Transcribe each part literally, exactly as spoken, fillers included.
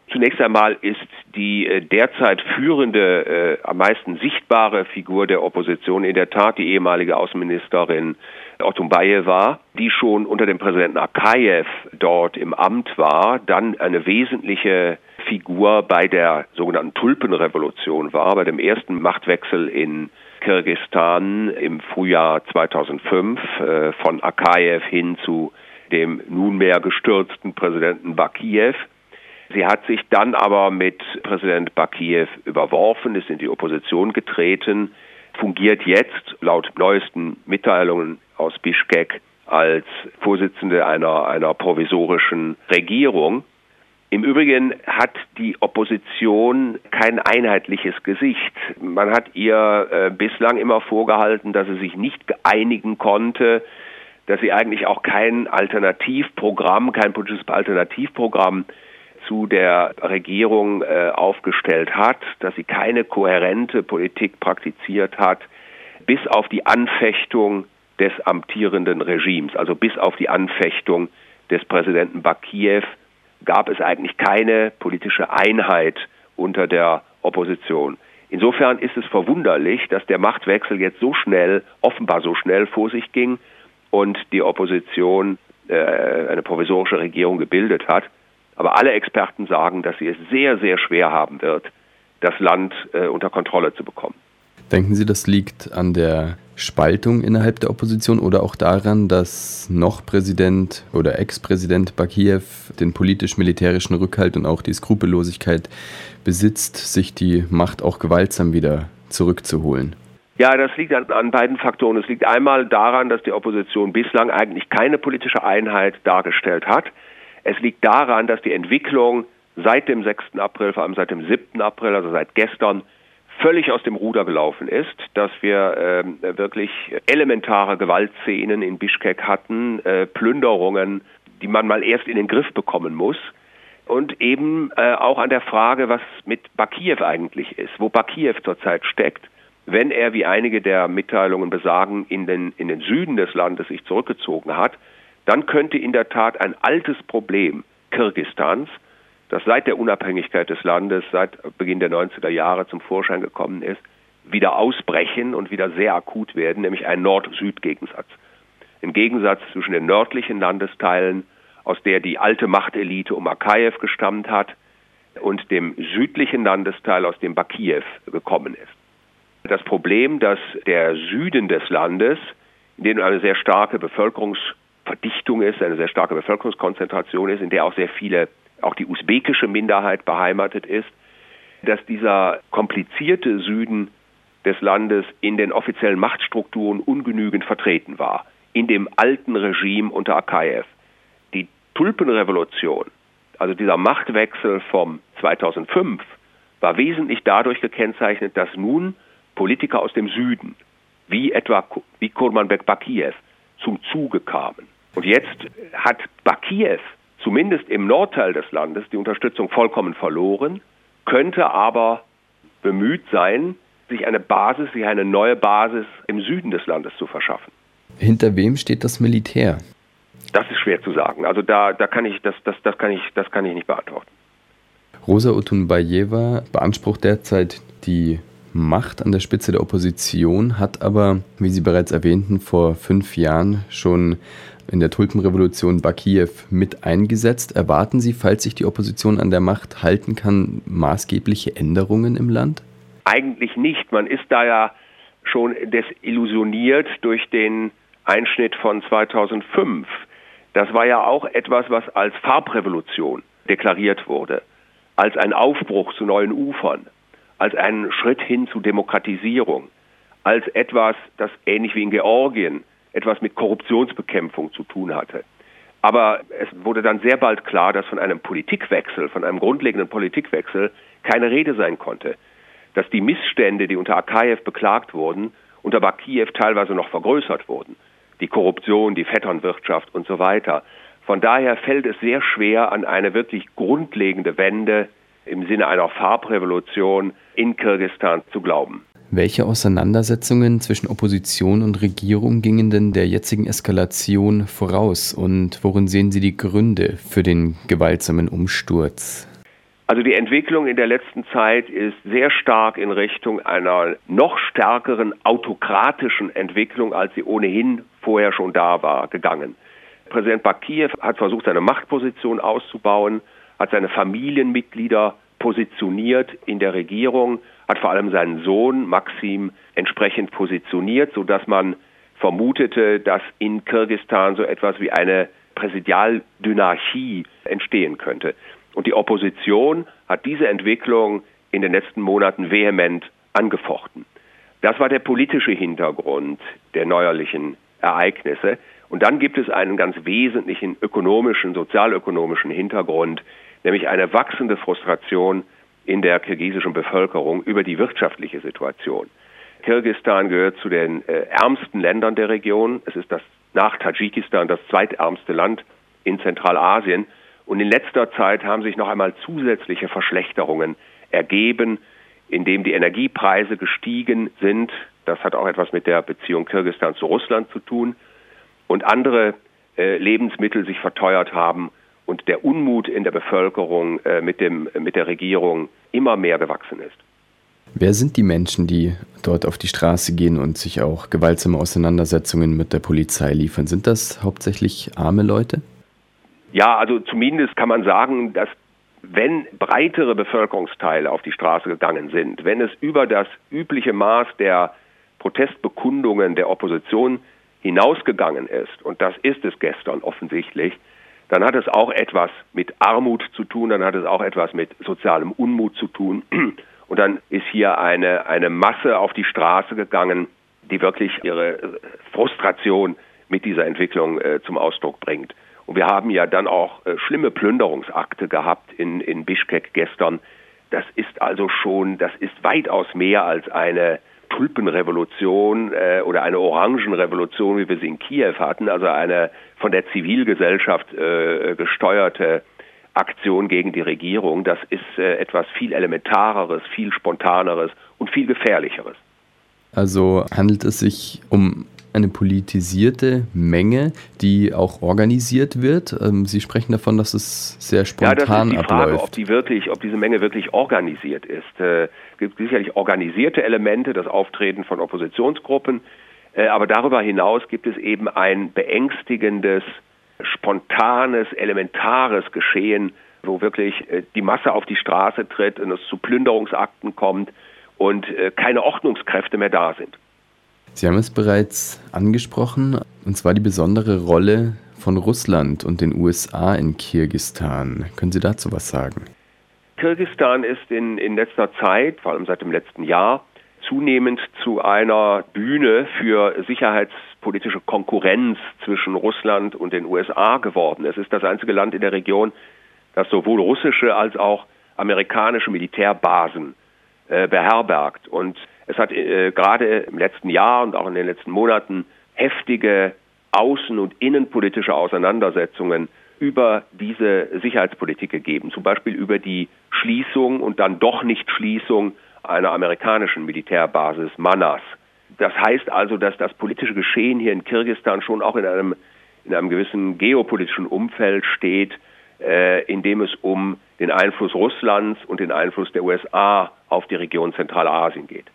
Zunächst einmal ist die äh, derzeit führende, äh, am meisten sichtbare Figur der Opposition in der Tat die ehemalige Außenministerin Otunbayeva, die schon unter dem Präsidenten Akajew dort im Amt war, dann eine wesentliche Figur bei der sogenannten Tulpenrevolution war, bei dem ersten Machtwechsel in Kirgisistan im Frühjahr zweitausendfünf äh, von Akajew hin zu dem nunmehr gestürzten Präsidenten Bakijew. Sie hat sich dann aber mit Präsident Bakijew überworfen, ist in die Opposition getreten, fungiert jetzt laut neuesten Mitteilungen aus Bischkek als Vorsitzende einer, einer provisorischen Regierung. Im Übrigen hat die Opposition kein einheitliches Gesicht. Man hat ihr äh, bislang immer vorgehalten, dass sie sich nicht einigen konnte, dass sie eigentlich auch kein Alternativprogramm, kein politisches Alternativprogramm zu der Regierung äh, aufgestellt hat, dass sie keine kohärente Politik praktiziert hat, bis auf die Anfechtung des amtierenden Regimes, also bis auf die Anfechtung des Präsidenten Bakijew, gab es eigentlich keine politische Einheit unter der Opposition. Insofern ist es verwunderlich, dass der Machtwechsel jetzt so schnell, offenbar so schnell vor sich ging und die Opposition äh, eine provisorische Regierung gebildet hat. Aber alle Experten sagen, dass sie es sehr, sehr schwer haben wird, das Land äh, unter Kontrolle zu bekommen. Denken Sie, das liegt an der Spaltung innerhalb der Opposition oder auch daran, dass noch Präsident oder Ex-Präsident Bakijew den politisch-militärischen Rückhalt und auch die Skrupellosigkeit besitzt, sich die Macht auch gewaltsam wieder zurückzuholen? Ja, das liegt an, an beiden Faktoren. Es liegt einmal daran, dass die Opposition bislang eigentlich keine politische Einheit dargestellt hat. Es liegt daran, dass die Entwicklung seit dem sechsten April, vor allem seit dem siebten April, also seit gestern, völlig aus dem Ruder gelaufen ist, dass wir äh, wirklich elementare Gewaltszenen in Bischkek hatten, äh, Plünderungen, die man mal erst in den Griff bekommen muss. Und eben äh, auch an der Frage, was mit Bakijew eigentlich ist, wo Bakijew zurzeit steckt, wenn er, wie einige der Mitteilungen besagen, in den, in den Süden des Landes sich zurückgezogen hat, dann könnte in der Tat ein altes Problem Kirgisistans, das seit der Unabhängigkeit des Landes, seit Beginn der neunziger Jahre zum Vorschein gekommen ist, wieder ausbrechen und wieder sehr akut werden, nämlich ein Nord-Süd-Gegensatz. Ein Gegensatz zwischen den nördlichen Landesteilen, aus der die alte Machtelite um Akajew gestammt hat, und dem südlichen Landesteil, aus dem Bakijew gekommen ist. Das Problem, dass der Süden des Landes, in dem eine sehr starke Bevölkerungsverdichtung ist, eine sehr starke Bevölkerungskonzentration ist, in der auch sehr viele, auch die usbekische Minderheit beheimatet ist, dass dieser komplizierte Süden des Landes in den offiziellen Machtstrukturen ungenügend vertreten war, in dem alten Regime unter Akajew. Die Tulpenrevolution, also dieser Machtwechsel vom zweitausendfünf, war wesentlich dadurch gekennzeichnet, dass nun Politiker aus dem Süden, wie etwa wie Kurmanbek Bakijew, zum Zuge kamen. Und jetzt hat Bakijew zumindest im Nordteil des Landes die Unterstützung vollkommen verloren, könnte aber bemüht sein, sich eine Basis, sich eine neue Basis im Süden des Landes zu verschaffen. Hinter wem steht das Militär? Das ist schwer zu sagen. Also da, da kann ich, das, das, das kann ich, das kann ich nicht beantworten. Rosa Otunbayeva beansprucht derzeit die Macht an der Spitze der Opposition, hat aber, wie Sie bereits erwähnten, vor fünf Jahren schon in der Tulpenrevolution Bakijew mit eingesetzt. Erwarten Sie, falls sich die Opposition an der Macht halten kann, maßgebliche Änderungen im Land? Eigentlich nicht. Man ist da ja schon desillusioniert durch den Einschnitt von zweitausendfünf. Das war ja auch etwas, was als Farbrevolution deklariert wurde, als ein Aufbruch zu neuen Ufern, als einen Schritt hin zu Demokratisierung, als etwas, das ähnlich wie in Georgien etwas mit Korruptionsbekämpfung zu tun hatte. Aber es wurde dann sehr bald klar, dass von einem Politikwechsel, von einem grundlegenden Politikwechsel keine Rede sein konnte. Dass die Missstände, die unter Akajew beklagt wurden, unter Bakijew teilweise noch vergrößert wurden. Die Korruption, die Vetternwirtschaft und so weiter. Von daher fällt es sehr schwer, an eine wirklich grundlegende Wende im Sinne einer Farbrevolution in Kirgisistan zu glauben. Welche Auseinandersetzungen zwischen Opposition und Regierung gingen denn der jetzigen Eskalation voraus und worin sehen Sie die Gründe für den gewaltsamen Umsturz? Also die Entwicklung in der letzten Zeit ist sehr stark in Richtung einer noch stärkeren autokratischen Entwicklung, als sie ohnehin vorher schon da war, gegangen. Präsident Bakijew hat versucht, seine Machtposition auszubauen, hat seine Familienmitglieder positioniert in der Regierung, hat vor allem seinen Sohn Maxim entsprechend positioniert, sodass man vermutete, dass in Kirgisistan so etwas wie eine Präsidialdynarchie entstehen könnte. Und die Opposition hat diese Entwicklung in den letzten Monaten vehement angefochten. Das war der politische Hintergrund der neuerlichen Ereignisse. Und dann gibt es einen ganz wesentlichen ökonomischen, sozialökonomischen Hintergrund, nämlich eine wachsende Frustration in der kirgisischen Bevölkerung über die wirtschaftliche Situation. Kirgisistan gehört zu den äh, ärmsten Ländern der Region. Es ist das nach Tadschikistan das zweitärmste Land in Zentralasien. Und in letzter Zeit haben sich noch einmal zusätzliche Verschlechterungen ergeben, indem die Energiepreise gestiegen sind. Das hat auch etwas mit der Beziehung Kirgisistan zu Russland zu tun. Und andere äh, Lebensmittel sich verteuert haben und der Unmut in der Bevölkerung äh, mit dem, mit der Regierung immer mehr gewachsen ist. Wer sind die Menschen, die dort auf die Straße gehen und sich auch gewaltsame Auseinandersetzungen mit der Polizei liefern? Sind das hauptsächlich arme Leute? Ja, also zumindest kann man sagen, dass wenn breitere Bevölkerungsteile auf die Straße gegangen sind, wenn es über das übliche Maß der Protestbekundungen der Opposition hinausgegangen ist, und das ist es gestern offensichtlich, dann hat es auch etwas mit Armut zu tun, dann hat es auch etwas mit sozialem Unmut zu tun. Und dann ist hier eine, eine Masse auf die Straße gegangen, die wirklich ihre Frustration mit dieser Entwicklung äh, zum Ausdruck bringt. Und wir haben ja dann auch äh, schlimme Plünderungsakte gehabt in, in Bischkek gestern. Das ist also schon, das ist weitaus mehr als eine Tulpenrevolution äh, oder eine Orangenrevolution, wie wir sie in Kiew hatten, also eine von der Zivilgesellschaft äh, gesteuerte Aktion gegen die Regierung. Das ist äh, etwas viel Elementareres, viel Spontaneres und viel Gefährlicheres. Also handelt es sich um eine politisierte Menge, die auch organisiert wird. Sie sprechen davon, dass es sehr spontan abläuft. Ja, das ist die Frage, ob die wirklich, ob diese Menge wirklich organisiert ist. Es gibt sicherlich organisierte Elemente, das Auftreten von Oppositionsgruppen, aber darüber hinaus gibt es eben ein beängstigendes, spontanes, elementares Geschehen, wo wirklich die Masse auf die Straße tritt und es zu Plünderungsakten kommt und keine Ordnungskräfte mehr da sind. Sie haben es bereits angesprochen, und zwar die besondere Rolle von Russland und den U S A in Kirgisistan. Können Sie dazu was sagen? Kirgisistan ist in, in letzter Zeit, vor allem seit dem letzten Jahr, zunehmend zu einer Bühne für sicherheitspolitische Konkurrenz zwischen Russland und den U S A geworden. Es ist das einzige Land in der Region, das sowohl russische als auch amerikanische Militärbasen äh, beherbergt. Und es hat äh, gerade im letzten Jahr und auch in den letzten Monaten heftige außen- und innenpolitische Auseinandersetzungen über diese Sicherheitspolitik gegeben. Zum Beispiel über die Schließung und dann doch nicht Schließung einer amerikanischen Militärbasis Manas. Das heißt also, dass das politische Geschehen hier in Kirgisistan schon auch in einem, in einem gewissen geopolitischen Umfeld steht, äh, in dem es um den Einfluss Russlands und den Einfluss der U S A auf die Region Zentralasien geht.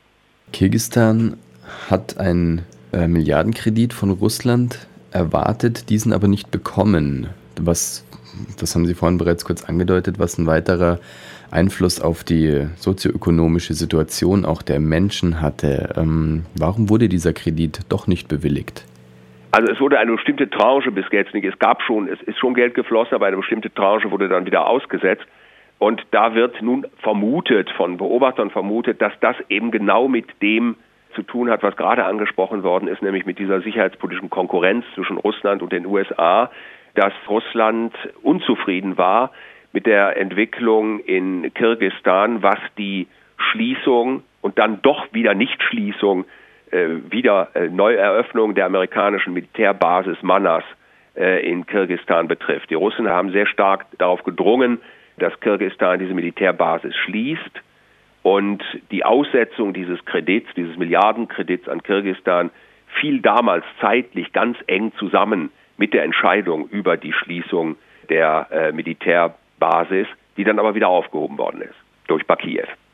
Kirgisistan hat einen äh, Milliardenkredit von Russland erwartet, diesen aber nicht bekommen. Was, das haben Sie vorhin bereits kurz angedeutet, was ein weiterer Einfluss auf die sozioökonomische Situation auch der Menschen hatte. Ähm, warum wurde dieser Kredit doch nicht bewilligt? Also es wurde eine bestimmte Tranche bis jetzt nicht. Es gab schon, es ist schon Geld geflossen, aber eine bestimmte Tranche wurde dann wieder ausgesetzt. Und da wird nun vermutet, von Beobachtern vermutet, dass das eben genau mit dem zu tun hat, was gerade angesprochen worden ist, nämlich mit dieser sicherheitspolitischen Konkurrenz zwischen Russland und den U S A, dass Russland unzufrieden war mit der Entwicklung in Kirgisistan, was die Schließung und dann doch wieder Nichtschließung, äh, wieder äh, Neueröffnung der amerikanischen Militärbasis Manas äh, in Kirgisistan betrifft. Die Russen haben sehr stark darauf gedrungen, dass Kirgisistan diese Militärbasis schließt, und die Aussetzung dieses Kredits, dieses Milliardenkredits an Kirgisistan fiel damals zeitlich ganz eng zusammen mit der Entscheidung über die Schließung der äh, Militärbasis. die dann aber wieder aufgehoben worden ist durch Bakijew.